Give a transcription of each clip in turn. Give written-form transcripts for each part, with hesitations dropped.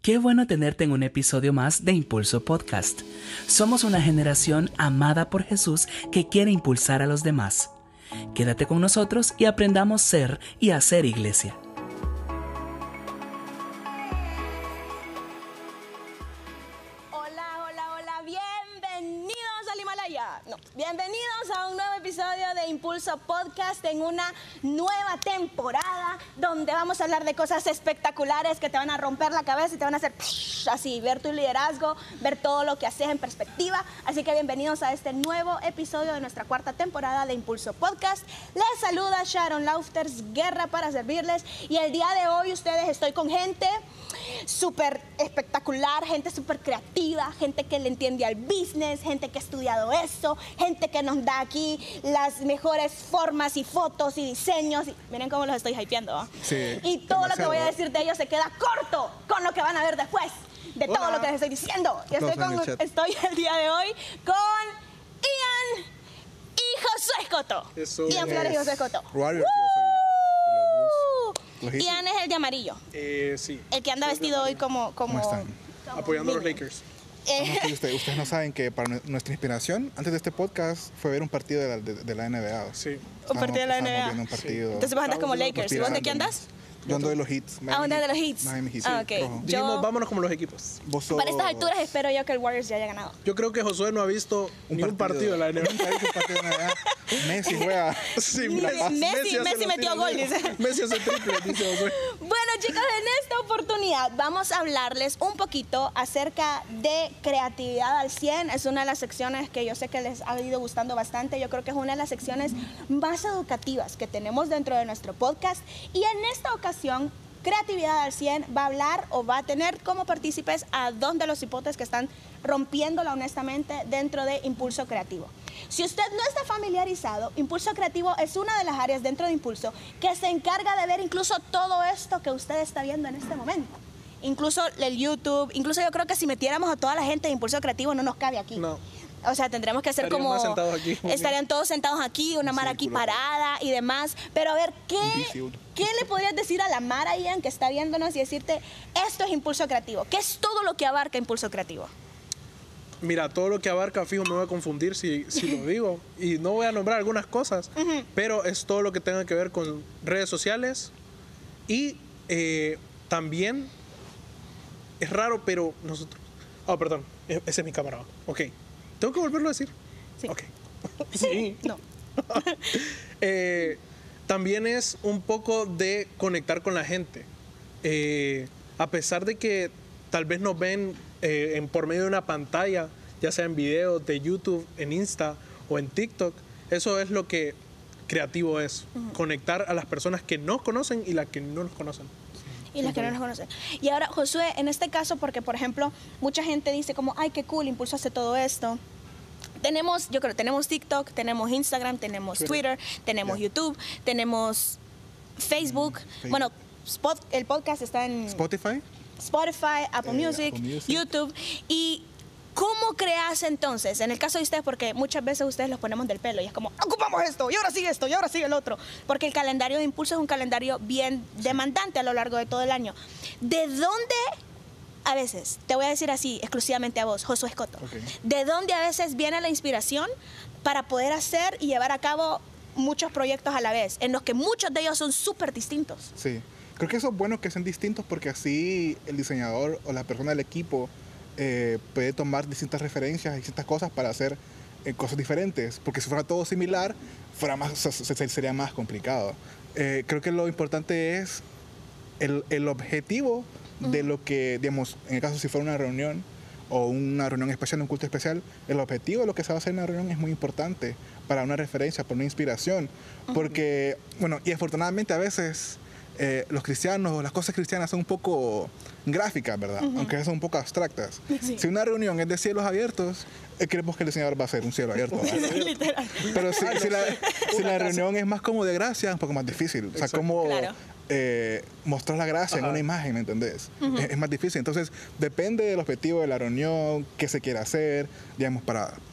Qué bueno tenerte en un episodio más de Impulso Podcast. Somos una generación amada por Jesús que quiere impulsar a los demás. Quédate con nosotros y aprendamos ser y hacer iglesia. Hola, bienvenidos al Himalaya. Bienvenidos a un nuevo episodio de Impulso Podcast en una nueva temporada donde vamos a hablar de cosas espectaculares que te van a romper la cabeza y te van a hacer así, ver tu liderazgo, ver todo lo que haces en perspectiva. Así que bienvenidos a este nuevo episodio de nuestra cuarta temporada de Impulso Podcast. Les saluda Sharon Laufters Guerra para servirles, y el día de hoy estoy con gente súper espectacular, gente súper creativa, gente que le entiende al business, gente que ha estudiado eso, gente que nos da aquí las mejores formas y fotos y diseños. Y miren cómo los estoy hypeando, ¿eh? Sí, y todo lo que voy a demasiado. decir de ellos se queda corto con lo que van a ver después de todo lo que les estoy diciendo. Y estoy el día de hoy con Ian y Josué Escoto. Eso Ian es. Flores y Josué Escoto. Warriors, yo soy los Bulls. Ian es el de amarillo, Sí. el que anda vestido hoy como ¿Cómo están? Apoyando a los niño. Lakers. Ustedes no saben que para nuestra inspiración, antes de este podcast, fue ver un partido de la NBA. Sí. Un partido de la Estábamos NBA. viendo un partido. Entonces vos andas como Lakers. ¿Y vos de qué andas? Yo ando de los Hits. Ah, onda de los Hits. Miami Heat. Ah, ok. Rojo. Dijimos, vámonos como los equipos. Vos sos- Para estas alturas espero yo que el Warriors ya haya ganado. Yo creo que Josué no ha visto ni un partido de la NBA. Nunca he visto un partido de la NBA. Messi juega. Sí, Messi hace metió los gol, tiros. dice. Messi hace triple, dice Josué. Bueno, chicos, en esta oportunidad vamos a hablarles un poquito acerca de creatividad al 100. Es una de las secciones que yo sé que les ha ido gustando bastante. Yo creo que es una de las secciones más educativas que tenemos dentro de nuestro podcast. Y en esta ocasión, Creatividad al 100 va a hablar o va a tener como partícipes a dos de los hipotes que están rompiéndola honestamente dentro de Impulso Creativo. Si usted no está familiarizado, Impulso Creativo es una de las áreas dentro de Impulso que se encarga de ver incluso todo esto que usted está viendo en este momento. Incluso el YouTube, incluso yo creo que si metiéramos a toda la gente de Impulso Creativo no nos cabe aquí. No. O sea, tendremos que hacer Estarían como... más sentados aquí. Estarían todos sentados aquí, una Mara aquí parada y demás. Pero a ver, ¿qué le podrías decir a la Mara, Ian, que está viéndonos y decirte, esto es Impulso Creativo? ¿Qué es todo lo que abarca Impulso Creativo? Mira, todo lo que abarca, fijo, me voy a confundir si lo digo. Y no voy a nombrar algunas cosas, pero es todo lo que tenga que ver con redes sociales. Y también, es raro, pero nosotros... Oh, perdón, esa es mi cámara. Ok. ¿Tengo que volverlo a decir? Sí. Ok. Sí. No. También es un poco de conectar con la gente. A pesar de que tal vez nos ven por medio de una pantalla, ya sea en videos de YouTube, en Insta o en TikTok, eso es lo que creativo es. Conectar a las personas que nos conocen y las que no nos conocen. Y las que no nos conocen. Y ahora, Josué, en este caso, porque por ejemplo, mucha gente dice como, ay, qué cool, Impulso hace todo esto. Tenemos TikTok, tenemos Instagram, tenemos Twitter, tenemos YouTube, tenemos Facebook. Bueno, el podcast está en Spotify. Apple Music, Apple Music. YouTube. ¿Y cómo creas entonces? En el caso de ustedes, porque muchas veces ustedes los ponemos del pelo y es como, ocupamos esto, y ahora sigue esto, y ahora sigue el otro. Porque el calendario de Impulso es un calendario bien demandante a lo largo de todo el año. ¿De dónde, a veces, te voy a decir así exclusivamente a vos, Josué Escoto, de dónde a veces viene la inspiración para poder hacer y llevar a cabo muchos proyectos a la vez, en los que muchos de ellos son súper distintos? Sí. Creo que eso es bueno que sean distintos porque así el diseñador o la persona del equipo puede tomar distintas referencias y distintas cosas para hacer cosas diferentes. Porque si fuera todo similar, sería más complicado. Creo que lo importante es el objetivo de lo que, digamos, en el caso si fuera una reunión o una reunión especial, un culto especial, el objetivo de lo que se va a hacer en la reunión es muy importante para una referencia, para una inspiración. Porque, bueno, y afortunadamente a veces los cristianos, las cosas cristianas son un poco gráficas, ¿verdad? Aunque son un poco abstractas. Sí. Si una reunión es de cielos abiertos, creemos que el diseñador va a ser un cielo abierto, ¿verdad? Literal. Pero si la reunión es más como de gracia, es un poco más difícil. O sea, Exacto. como Claro. mostrar la gracia en una imagen, ¿me entendés? Es más difícil. Entonces, depende del objetivo de la reunión, qué se quiere hacer, digamos, para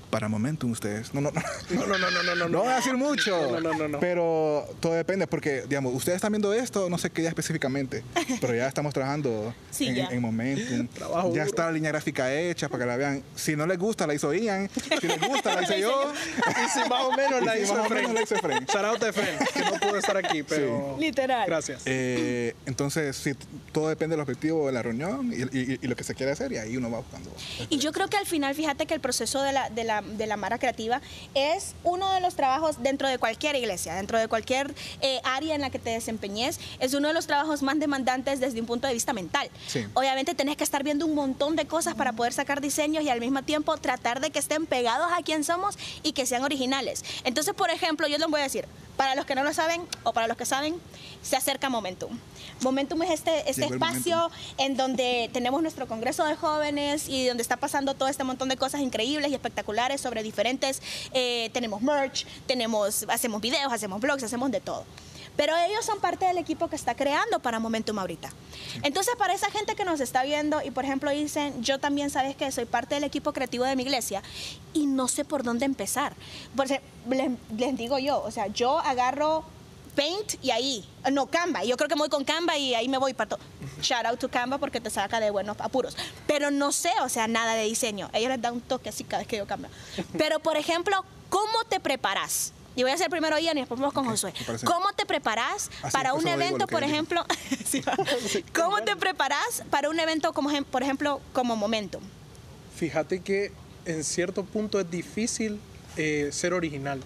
para Momentum ustedes. No No. voy a decir mucho. No. Pero todo depende porque, digamos, ustedes están viendo esto, no sé qué día específicamente, pero ya estamos trabajando Sí, ya. en Momentum. Trabajo Ya duro. está la línea gráfica hecha para que la vean. Si no les gusta, la hizo Ian. Si les gusta, la hice yo. Y si más o menos la Y si hizo más o menos Efren. la hizo Efren. Shout out a Efren, que no pudo estar aquí, pero... Literal. Gracias. Entonces, sí, todo depende del objetivo de la reunión y lo que se quiere hacer, y ahí uno va buscando. Y yo creo que al final, fíjate que el proceso de la Mara Creativa es uno de los trabajos dentro de cualquier iglesia, dentro de cualquier área en la que te desempeñes, es uno de los trabajos más demandantes desde un punto de vista mental. Sí. Obviamente tenés que estar viendo un montón de cosas para poder sacar diseños y al mismo tiempo tratar de que estén pegados a quien somos y que sean originales. Entonces, por ejemplo, yo les voy a decir, para los que no lo saben o para los que saben, se acerca Momentum. Momentum es este Llegó el espacio en donde tenemos nuestro congreso de jóvenes y donde está pasando todo este montón de cosas increíbles y espectaculares sobre diferentes, tenemos merch, hacemos videos, hacemos blogs, hacemos de todo. Pero ellos son parte del equipo que está creando para Momentum ahorita. Entonces, para esa gente que nos está viendo y, por ejemplo, dicen, yo también, ¿sabes qué? Soy parte del equipo creativo de mi iglesia y no sé por dónde empezar. Pues, les digo yo, o sea, yo agarro Paint y ahí, no, Canva. Yo creo que me voy con Canva y ahí me voy para todo. Shout out to Canva porque te saca de buenos apuros. Pero no sé, o sea, nada de diseño. Ellos les dan un toque así cada vez que yo Canva. Pero, por ejemplo, ¿cómo te preparas? Y voy a hacer primero Ian y después vamos con Josué. ¿Cómo te preparas para un evento, por ejemplo? Sí, ¿cómo te preparas para un evento, como, por ejemplo, como Momentum? Fíjate que en cierto punto es difícil ser original.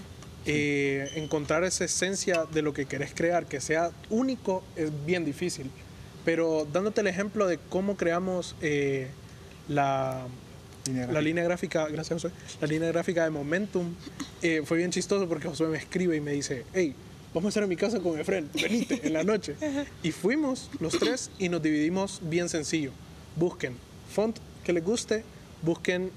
Encontrar esa esencia de lo que querés crear, que sea único, es bien difícil. Pero dándote el ejemplo de cómo creamos la línea gráfica, gracias Josué, la línea gráfica de Momentum, fue bien chistoso porque Josué me escribe y me dice, hey, vamos a estar en mi casa con Efren, venite en la noche. Y fuimos los tres y nos dividimos bien sencillo. Busquen font que les guste, busquen,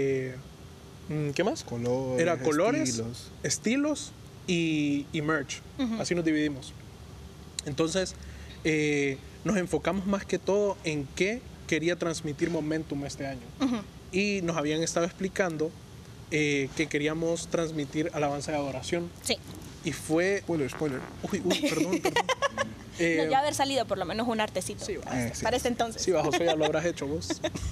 ¿qué más? Colores, Era colores, estilos y merch. Así nos dividimos. Entonces, nos enfocamos más que todo en qué quería transmitir Momentum este año. Y nos habían estado explicando que queríamos transmitir alabanza y adoración. Sí. Y fue... Spoiler. Uy, perdón. No, ya haber salido por lo menos un artecito sí, sí. para ese entonces. Sí, bajo, ya lo habrás hecho vos.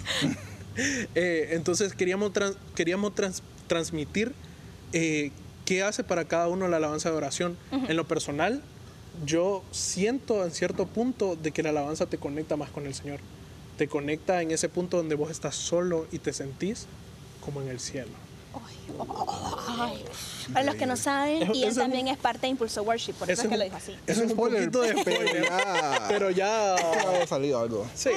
Entonces queríamos transmitir qué hace para cada uno la alabanza de oración. En lo personal, yo siento en cierto punto de que la alabanza te conecta más con el Señor. Te conecta en ese punto donde vos estás solo y te sentís como en el cielo. Ay. Para los que no saben, Ian Eso también es parte de Impulso Worship, por eso es que lo dijo así. Eso es un poquito de spoiler, pero ya... ha salido algo. Sí.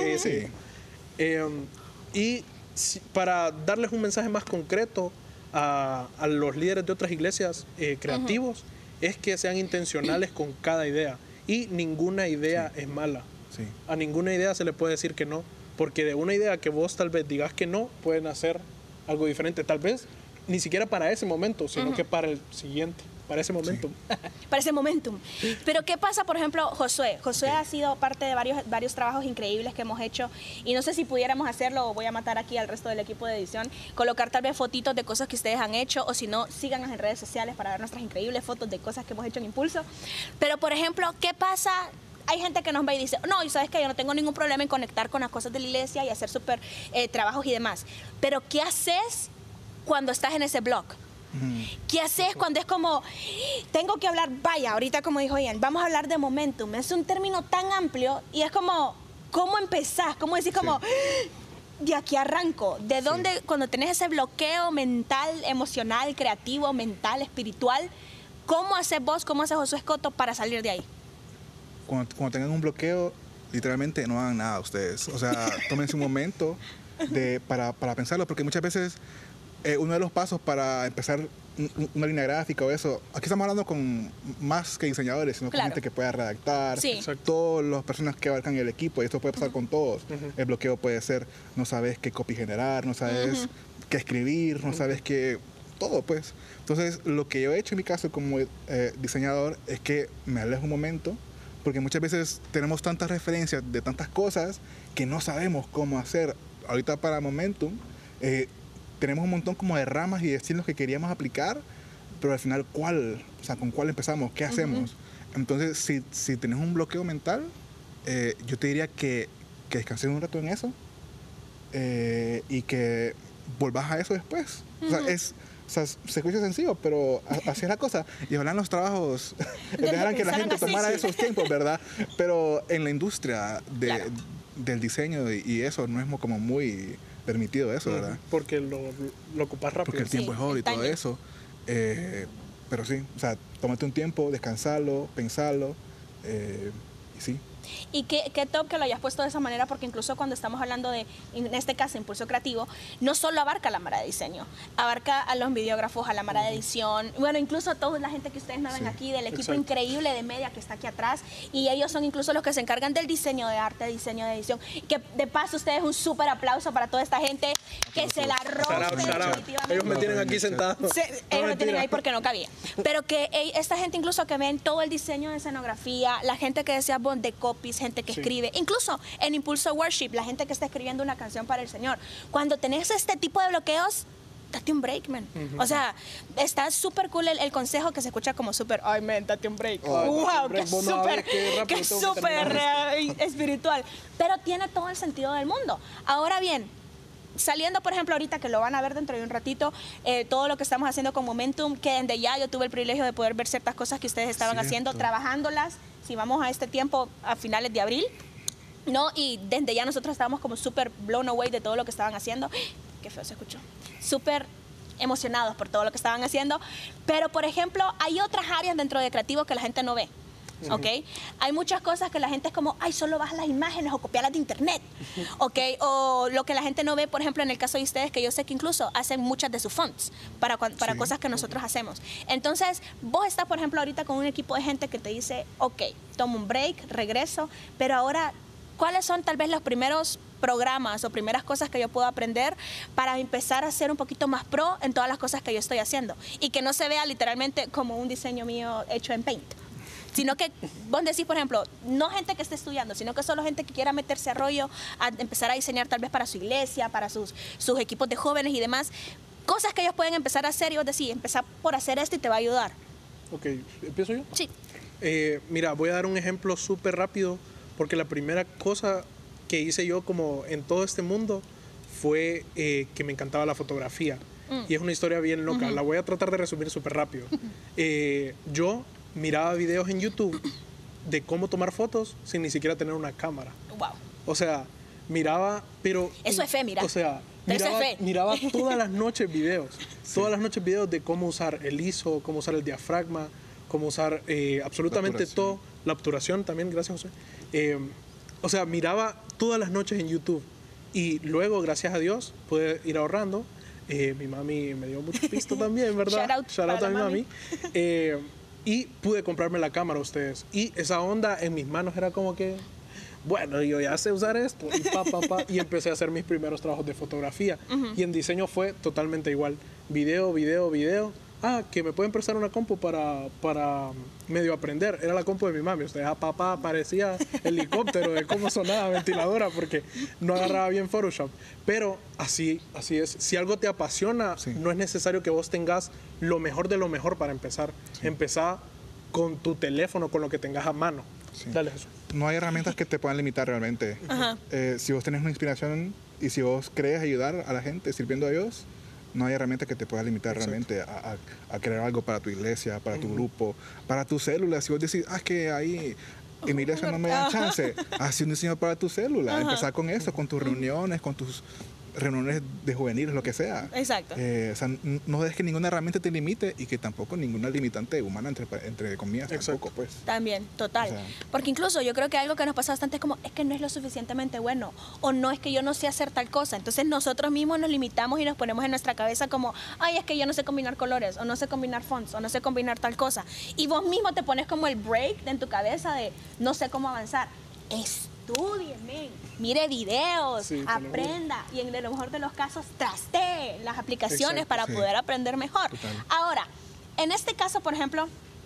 Y para darles un mensaje más concreto a los líderes de otras iglesias creativos, es que sean intencionales con cada idea. Y ninguna idea es mala. Sí. A ninguna idea se le puede decir que no. Porque de una idea que vos tal vez digas que no, pueden hacer algo diferente. Tal vez ni siquiera para ese momento, sino que para el siguiente, para ese momento. Sí. Para ese Momentum. Pero ¿qué pasa, por ejemplo, Josué? Josué ha sido parte de varios trabajos increíbles que hemos hecho y no sé si pudiéramos hacerlo o voy a matar aquí al resto del equipo de edición, colocar tal vez fotitos de cosas que ustedes han hecho o si no, síganos en redes sociales para ver nuestras increíbles fotos de cosas que hemos hecho en Impulso. Pero, por ejemplo, ¿qué pasa? Hay gente que nos ve y dice, no, y sabes que yo no tengo ningún problema en conectar con las cosas de la iglesia y hacer súper trabajos y demás. Pero ¿qué haces cuando estás en ese blog? ¿Qué haces cuando es como, tengo que hablar, vaya, ahorita como dijo Ian, vamos a hablar de Momentum? Es un término tan amplio y es como, ¿cómo empezás? ¿Cómo decís como, de aquí arranco? ¿De dónde, cuando tenés ese bloqueo mental, emocional, creativo, mental, espiritual, cómo haces vos, cómo hace Josué Escoto para salir de ahí? Cuando tengan un bloqueo, literalmente no hagan nada ustedes. O sea, tómense un momento para pensarlo, porque muchas veces uno de los pasos para empezar una línea gráfica o eso, aquí estamos hablando con más que diseñadores, sino con gente que pueda redactar, Sí. todas las personas que abarcan el equipo, y esto puede pasar con todos. El bloqueo puede ser, no sabes qué copy generar, no sabes qué escribir, no sabes qué... todo, pues. Entonces, lo que yo he hecho en mi caso como diseñador es que me alejo un momento, porque muchas veces tenemos tantas referencias de tantas cosas que no sabemos cómo hacer. Ahorita para Momentum, tenemos un montón como de ramas y de estilos que queríamos aplicar, pero al final, ¿con cuál empezamos? ¿Qué hacemos? Entonces, si tenés un bloqueo mental, yo te diría que descanses un rato en eso y que volvás a eso después. O sea, se escucha sencillo, pero así es la cosa. Y ojalá en los trabajos dejaran que la gente tomara esos tiempos, ¿verdad? Pero en la industria del diseño y eso no es como muy permitido eso, ¿verdad? Porque lo ocupas rápido. Porque el tiempo es oro y todo eso. Pero sí, o sea, tómate un tiempo, descansarlo, pensarlo, y sí. Y qué top que lo hayas puesto de esa manera, porque incluso cuando estamos hablando de, en este caso, impulso creativo, no solo abarca la mara de diseño, abarca a los videógrafos, a la mara de edición, bueno, incluso a toda la gente que ustedes no ven aquí, del equipo increíble de media que está aquí atrás, y ellos son incluso los que se encargan del diseño de arte, diseño de edición, que de paso ustedes un súper aplauso para toda esta gente que se la rompe definitivamente. Ellos me tienen aquí sentado. Ellos me tienen ahí porque no cabía. Pero que esta gente incluso que ven todo el diseño de escenografía, la gente que decía de copies, gente que escribe, incluso en Impulso Worship, la gente que está escribiendo una canción para el Señor. Cuando tenés este tipo de bloqueos, date un break, man. O sea, está súper cool el consejo que se escucha como súper, ay, man, date un break. Wow, que súper espiritual. Pero tiene todo el sentido del mundo. Ahora bien, saliendo, por ejemplo, ahorita que lo van a ver dentro de un ratito, todo lo que estamos haciendo con Momentum, que desde ya yo tuve el privilegio de poder ver ciertas cosas que ustedes estaban haciendo, trabajándolas, si vamos a este tiempo, a finales de abril, ¿no? Y desde ya nosotros estábamos como súper blown away de todo lo que estaban haciendo. Qué feo se escuchó. Súper emocionados por todo lo que estaban haciendo. Pero, por ejemplo, hay otras áreas dentro de creativo que la gente no ve. ¿Ok? Hay muchas cosas que la gente es como, ay, solo bajas las imágenes o copiarlas de internet. ¿Ok? O lo que la gente no ve, por ejemplo, en el caso de ustedes, que yo sé que incluso hacen muchas de sus fonts para cosas que nosotros hacemos. Entonces, vos estás, por ejemplo, ahorita con un equipo de gente que te dice, ok, tomo un break, regreso, pero ahora, ¿cuáles son tal vez los primeros programas o primeras cosas que yo puedo aprender para empezar a ser un poquito más pro en todas las cosas que yo estoy haciendo? Y que no se vea literalmente como un diseño mío hecho en Paint. Sino que vos decís, por ejemplo, no gente que esté estudiando, sino que solo gente que quiera meterse a rollo, a empezar a diseñar tal vez para su iglesia, para sus equipos de jóvenes y demás. Cosas que ellos pueden empezar a hacer y vos decís, empezar por hacer esto y te va a ayudar. Ok, ¿empiezo yo? Sí. Mira, voy a dar un ejemplo súper rápido, porque la primera cosa que hice yo como en todo este mundo fue que me encantaba la fotografía. Y es una historia bien loca. La voy a tratar de resumir súper rápido. Yo miraba videos en YouTube de cómo tomar fotos sin ni siquiera tener una cámara. Wow. O sea, miraba, pero... Eso es fe, mira. O sea, miraba todas las noches videos. Todas las noches videos de cómo usar el ISO, cómo usar el diafragma, cómo usar absolutamente todo. La obturación también, gracias, José. O sea, miraba todas las noches en YouTube. Y luego, gracias a Dios, pude ir ahorrando. Mi mami me dio mucho pisto también, ¿verdad? Shout out a mi mami. Y pude comprarme la cámara a ustedes. Y esa onda en mis manos era como que, bueno, yo ya sé usar esto. Y y empecé a hacer mis primeros trabajos de fotografía. Y en diseño fue totalmente igual. Video. Que me pueden prestar una compu para medio aprender. Era la compu de mi mami. O sea, papá parecía helicóptero de cómo sonaba ventiladora porque no agarraba bien Photoshop. Pero así es. Si algo te apasiona, no es necesario que vos tengas lo mejor de lo mejor para empezar. Empezá con tu teléfono, con lo que tengas a mano. Dale, Jesús. No hay herramientas que te puedan limitar realmente. Si vos tenés una inspiración y si vos crees ayudar a la gente sirviendo a Dios, no hay herramienta que te pueda limitar realmente a crear algo para tu iglesia, para tu grupo, para tu célula. Si vos decís, es que ahí en mi iglesia no me dan chance, haz un diseño para tu célula. Empezar con eso, con tus reuniones, con tus reuniones de juveniles, lo que sea. Exacto. O sea, no dejes que ninguna herramienta te limite y que tampoco ninguna limitante humana, entre comillas, tampoco, pues. También, total. O sea, porque incluso yo creo que algo que nos pasa bastante es como, es que no es lo suficientemente bueno, o no es que yo no sé hacer tal cosa. Entonces nosotros mismos nos limitamos y nos ponemos en nuestra cabeza como, ay, es que yo no sé combinar colores, o no sé combinar fonts, o no sé combinar tal cosa. Y vos mismo te pones como el break en tu cabeza de, no sé cómo avanzar. Estudie, mire videos, aprenda y en lo mejor de los casos trastee las aplicaciones para poder aprender mejor. Total. Ahora, en este caso, por ejemplo,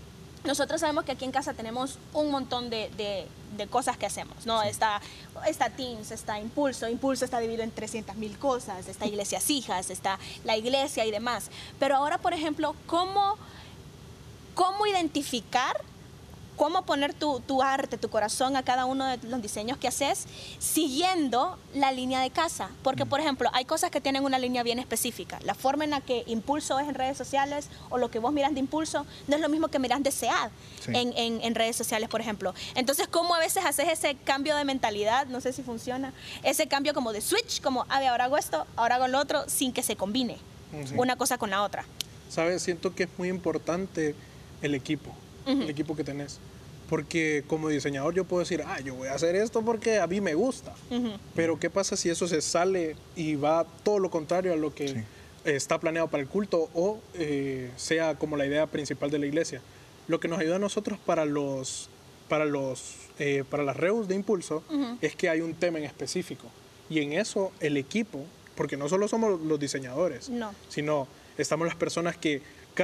nosotros sabemos que aquí en casa tenemos un montón de cosas que hacemos, ¿no? Sí. Está Teams, está Impulso. Impulso está dividido en 300,000 cosas. Está Iglesias Hijas, está la iglesia y demás. Pero ahora, por ejemplo, ¿cómo identificar, cómo poner tu arte, tu corazón a cada uno de los diseños que haces siguiendo la línea de casa? Porque, por ejemplo, hay cosas que tienen una línea bien específica. La forma en la que Impulso es en redes sociales o lo que vos miras de Impulso no es lo mismo que miras de SEAD en redes sociales, por ejemplo. Entonces, ¿cómo a veces haces ese cambio de mentalidad? No sé si funciona. Ese cambio como de switch, como, ahora hago esto, ahora hago lo otro, sin que se combine una cosa con la otra. ¿Sabes? Siento que es muy importante el equipo. El equipo que tenés. Porque como diseñador yo puedo decir, yo voy a hacer esto porque a mí me gusta. Pero ¿qué pasa si eso se sale y va todo lo contrario a lo que está planeado para el culto o sea como la idea principal de la iglesia? Lo que nos ayuda a nosotros para las reus de Impulso es que hay un tema en específico. Y en eso el equipo, porque no solo somos los diseñadores, sino estamos las personas que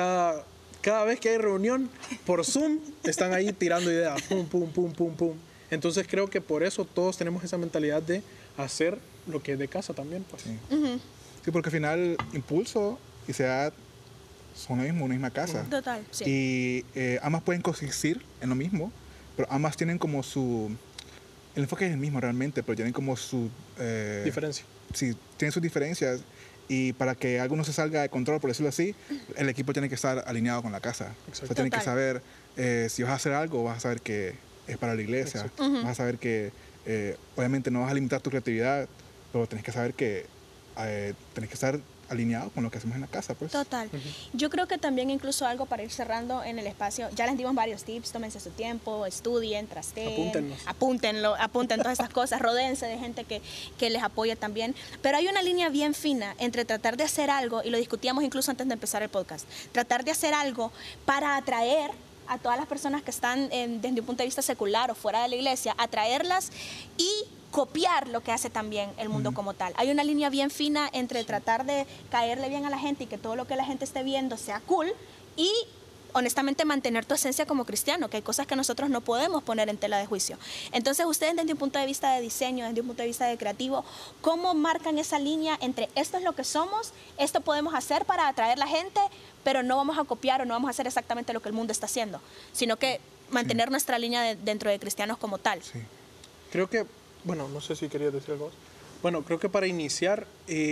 cada vez que hay reunión por Zoom, están ahí tirando ideas, pum, pum, pum, pum, pum. Entonces creo que por eso todos tenemos esa mentalidad de hacer lo que es de casa también, pues. Sí, porque al final Impulso y SEAD son lo mismo, una misma casa. Total, sí. Y ambas pueden coexistir en lo mismo, pero ambas tienen como su... El enfoque es el mismo realmente, pero tienen como su... diferencia. Sí, tienen sus diferencias. Y para que algo no se salga de control, por decirlo así, el equipo tiene que estar alineado con la casa. O sea, tienen que saber si vas a hacer algo, vas a saber que es para la iglesia. Vas a saber que obviamente no vas a limitar tu creatividad, pero tenés que saber que tenés que estar alineado con lo que hacemos en la casa, pues. Total. Yo creo que también incluso algo para ir cerrando en el espacio, ya les dimos varios tips, tómense su tiempo, estudien, trasteen, apunten todas esas cosas, rodéense de gente que les apoye también, pero hay una línea bien fina entre tratar de hacer algo, y lo discutíamos incluso antes de empezar el podcast, tratar de hacer algo para atraer a todas las personas que están desde un punto de vista secular o fuera de la iglesia, atraerlas y copiar lo que hace también el mundo como tal. Hay una línea bien fina entre tratar de caerle bien a la gente y que todo lo que la gente esté viendo sea cool y honestamente mantener tu esencia como cristiano, que hay cosas que nosotros no podemos poner en tela de juicio. Entonces ustedes desde un punto de vista de diseño, desde un punto de vista de creativo, ¿cómo marcan esa línea entre esto es lo que somos, esto podemos hacer para atraer a la gente, pero no vamos a copiar o no vamos a hacer exactamente lo que el mundo está haciendo, sino que mantener nuestra línea dentro de cristianos como tal? Sí. Creo que bueno, no sé si querías decir algo. Bueno, creo que para iniciar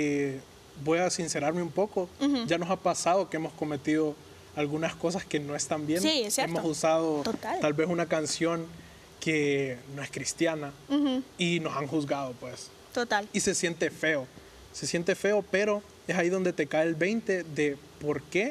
voy a sincerarme un poco. Ya nos ha pasado que hemos cometido algunas cosas que no están bien. Sí, es cierto. Hemos usado tal vez una canción que no es cristiana y nos han juzgado, pues. Total. Y se siente feo, pero es ahí donde te cae el 20 de por qué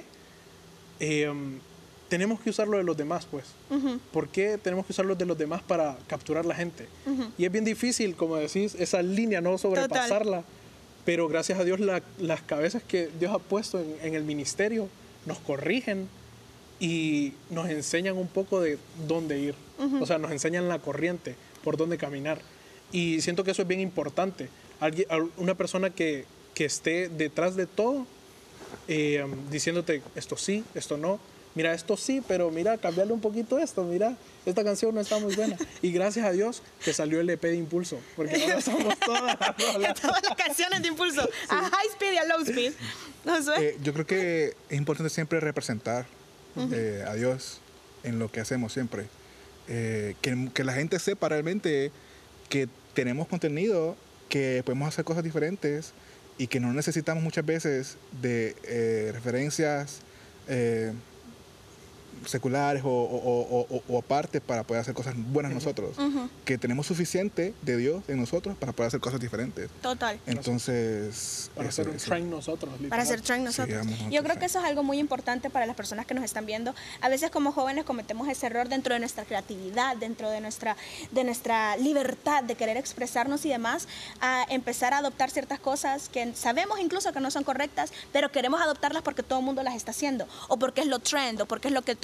tenemos que usar lo de los demás, pues. ¿Por qué tenemos que usar lo de los demás para capturar la gente? Y es bien difícil, como decís, esa línea, no sobrepasarla. Pero gracias a Dios las cabezas que Dios ha puesto en el ministerio nos corrigen y nos enseñan un poco de dónde ir. O sea, nos enseñan la corriente, por dónde caminar. Y siento que eso es bien importante. Una persona que esté detrás de todo, diciéndote esto sí, esto no. Mira, esto sí, pero mira, cambiarle un poquito esto. Mira, esta canción no está muy buena. Y gracias a Dios que salió el EP de Impulso, porque ahora somos todas las canciones de Impulso, sí. A high speed y a low speed. No sé. Yo creo que es importante siempre representar a Dios en lo que hacemos siempre. Que la gente sepa realmente que tenemos contenido, que podemos hacer cosas diferentes y que no necesitamos muchas veces de referencias seculares o aparte para poder hacer cosas buenas nosotros. Que tenemos suficiente de Dios en nosotros para poder hacer cosas diferentes. Total. Entonces... Para hacer un train nosotros. Literal. Para hacer train nosotros. Sí, yo creo que eso es algo muy importante para las personas que nos están viendo. A veces como jóvenes cometemos ese error dentro de nuestra creatividad, dentro de nuestra libertad de querer expresarnos y demás, a empezar a adoptar ciertas cosas que sabemos incluso que no son correctas, pero queremos adoptarlas porque todo el mundo las está haciendo, o porque es lo trend, o porque es lo que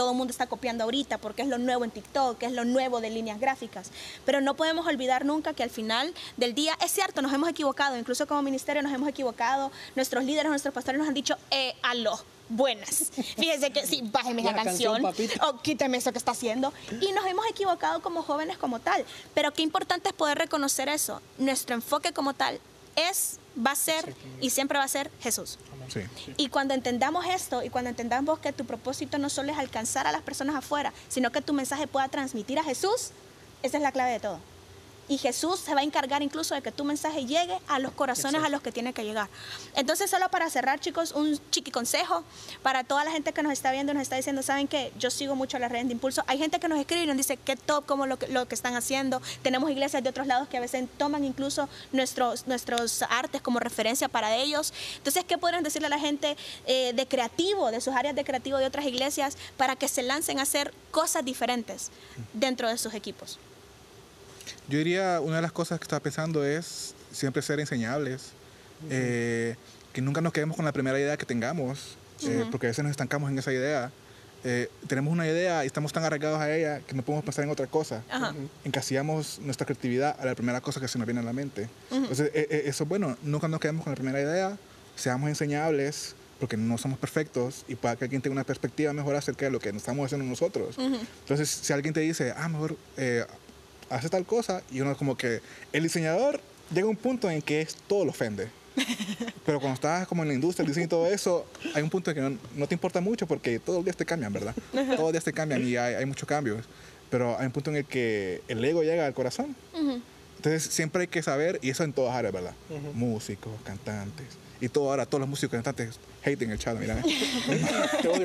todo el mundo está copiando ahorita, porque es lo nuevo en TikTok, que es lo nuevo de líneas gráficas. Pero no podemos olvidar nunca que al final del día, es cierto, nos hemos equivocado, incluso como ministerio nos hemos equivocado, nuestros líderes, nuestros pastores nos han dicho, aló, buenas. Fíjese que sí, bájeme esa canción, o quíteme eso que está haciendo. Y nos hemos equivocado como jóvenes como tal. Pero qué importante es poder reconocer eso. Nuestro enfoque como tal va a ser y siempre va a ser Jesús. Sí. Y cuando entendamos esto y cuando entendamos que tu propósito no solo es alcanzar a las personas afuera, sino que tu mensaje pueda transmitir a Jesús, esa es la clave de todo. Y Jesús se va a encargar incluso de que tu mensaje llegue a los corazones a los que tiene que llegar. Entonces, solo para cerrar, chicos, un chiqui consejo para toda la gente que nos está viendo y nos está diciendo, ¿saben qué? Yo sigo mucho las redes de Impulso. Hay gente que nos escribe y nos dice, qué top como lo que están haciendo. Tenemos iglesias de otros lados que a veces toman incluso nuestros artes como referencia para ellos. Entonces, ¿qué podrían decirle a la gente de creativo, de sus áreas de creativo de otras iglesias, para que se lancen a hacer cosas diferentes dentro de sus equipos? Yo diría, una de las cosas que estaba pensando es siempre ser enseñables, que nunca nos quedemos con la primera idea que tengamos, porque a veces nos estancamos en esa idea. Tenemos una idea y estamos tan arraigados a ella que no podemos pensar en otra cosa. Encasillamos nuestra creatividad a la primera cosa que se nos viene a la mente. Entonces, eso es bueno, nunca nos quedemos con la primera idea, seamos enseñables, porque no somos perfectos y para que alguien tenga una perspectiva mejor acerca de lo que estamos haciendo nosotros. Entonces, si alguien te dice, mejor hace tal cosa, y uno como que el diseñador llega a un punto en que todo lo ofende. Pero cuando estás como en la industria, el diseño y todo eso, hay un punto en que no te importa mucho porque todos los días te cambian, ¿verdad? Todos los días te cambian y hay muchos cambios. Pero hay un punto en el que el ego llega al corazón. Entonces siempre hay que saber, y eso en todas áreas, ¿verdad? Músicos, cantantes, y ahora todos los músicos y cantantes haten el chat, mira. Te odio.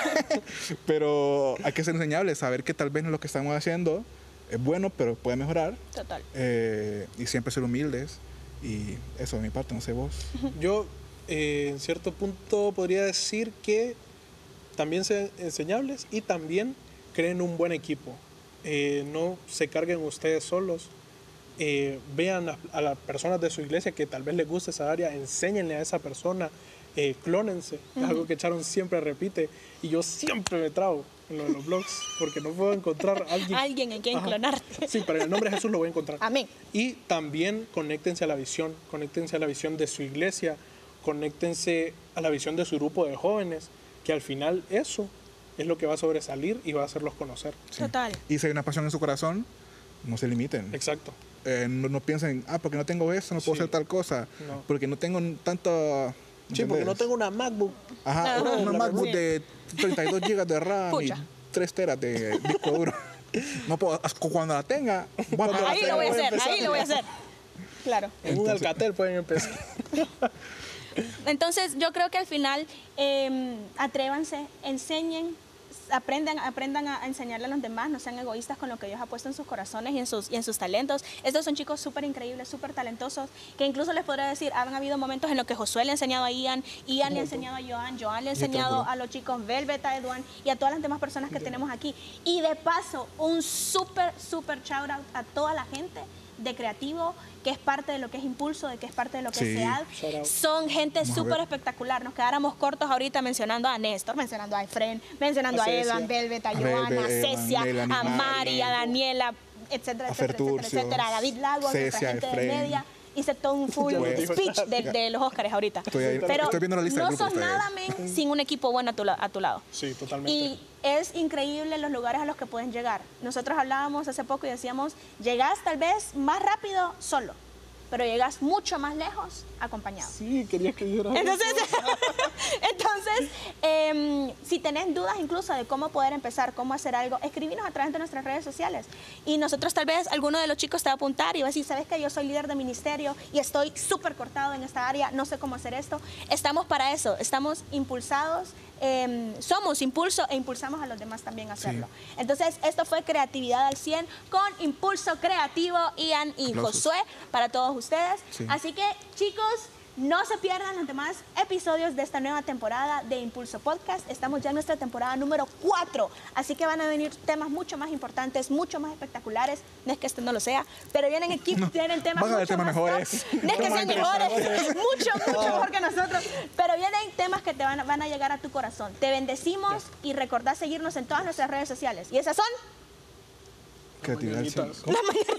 Pero hay que ser enseñables, saber que tal vez lo que estamos haciendo es bueno, pero puede mejorar. Total. Y siempre ser humildes. Y eso de mi parte, no sé vos. Yo, en cierto punto, podría decir que también sean enseñables y también creen un buen equipo. No se carguen ustedes solos. Vean a las personas de su iglesia que tal vez les guste esa área, enséñenle a esa persona, clónense. Es algo que Sharon siempre repite. Y yo siempre me trago en lo de los blogs, porque no puedo encontrar a alguien en quien clonarte. Sí, pero en el nombre de Jesús lo voy a encontrar. Amén. Y también conéctense a la visión de su iglesia, conéctense a la visión de su grupo de jóvenes, que al final eso es lo que va a sobresalir y va a hacerlos conocer. Sí. Total. Y si hay una pasión en su corazón, no se limiten. Exacto. No piensen, porque no tengo eso, no puedo hacer tal cosa, porque no tengo tanto... Sí, porque no tengo una MacBook. Ajá, una MacBook de 32 GB de RAM Pucha. y 3 teras de disco duro. No puedo, cuando la tenga, ahí lo voy a hacer. Claro. En un Alcatel pueden empezar. Entonces, yo creo que al final, atrévanse, enseñen, aprendan a enseñarle a los demás, no sean egoístas con lo que Dios ha puesto en sus corazones y en sus talentos. Estos son chicos súper increíbles, súper talentosos, que incluso les podría decir, han habido momentos en los que Josué le ha enseñado a Ian le ha enseñado a Joan le ha enseñado a los chicos Velvet, a Edwin y a todas las demás personas que tenemos aquí. Y de paso, un súper shout out a toda la gente de creativo, que es parte de lo que es Impulso, de que es parte de lo que es SEAD. Son gente súper espectacular. Nos quedáramos cortos ahorita mencionando a Néstor, mencionando a Efren, mencionando a Edwin, Velvet, a Joana, a Cecia, a Mari, a Daniela, etcétera, a David Lago, a nuestra gente de media. Hice todo un full speech de los Óscares ahorita. Pero estoy viendo la lista no sos nada, men, sin un equipo bueno a tu lado. Sí, totalmente. Y es increíble los lugares a los que pueden llegar. Nosotros hablábamos hace poco y decíamos, llegás tal vez más rápido solo, pero llegas mucho más lejos acompañado. Sí, querías que dijera Entonces, si tenés dudas incluso de cómo poder empezar, cómo hacer algo, escribinos a través de nuestras redes sociales. Y nosotros tal vez, alguno de los chicos te va a apuntar y va a decir, ¿sabes qué? Yo soy líder de ministerio y estoy súper cortado en esta área, no sé cómo hacer esto. Estamos para eso, estamos impulsados, somos Impulso e impulsamos a los demás también a hacerlo. Sí. Entonces, esto fue Creatividad al 100 con Impulso Creativo, Ian y Josué, para todos ustedes. Sí. Así que, chicos, no se pierdan los demás episodios de esta nueva temporada de Impulso Podcast. Estamos ya en nuestra temporada número 4, así que van a venir temas mucho más importantes, mucho más espectaculares. No es que este no lo sea, pero vienen tienen temas Van a haber mucho temas más mejores. top. No es que sean mejores, mucho mejor que nosotros, pero vienen temas que te van a llegar a tu corazón. Te bendecimos y recordá seguirnos en todas nuestras redes sociales. ¿Y esas son? Creatividad. Mañanitas. ¿Cómo?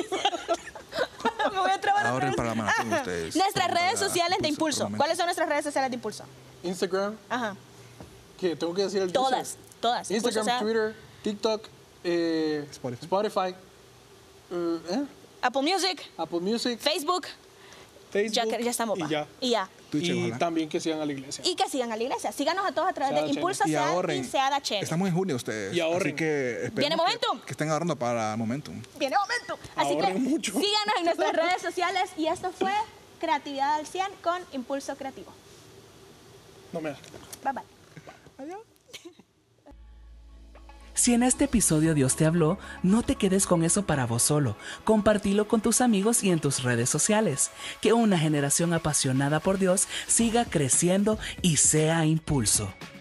Me voy a trabar otra Ahorren vez. para la maratón ustedes. Nuestras Para redes sociales de Impulso. para ¿Cuáles son nuestras redes sociales de Impulso? Instagram, Ajá. que tengo que decir el Todas, user. todas. Instagram, Impulso, o sea, Twitter, TikTok, Spotify. Apple Music, Apple Music, Facebook. Facebook. Ya estamos. y pa. ya. Y ya. Twitch, Y ojalá. también que sigan a la iglesia. Y que sigan a la iglesia. Síganos a todos a través Seada de Impulso Y Seada ahorren. y Seada Chévere. Estamos en junio ustedes. Y ahorren. Así que esperemos ¿Viene Momentum? que estén ahorrando para Momentum. Viene momento. Así que Ahorren mucho. síganos en nuestras redes sociales. Y esto fue Creatividad al 100 con Impulso Creativo. No me da. Bye bye. Si en este episodio Dios te habló, no te quedes con eso para vos solo. Compartilo con tus amigos y en tus redes sociales. Que una generación apasionada por Dios siga creciendo y sea impulso.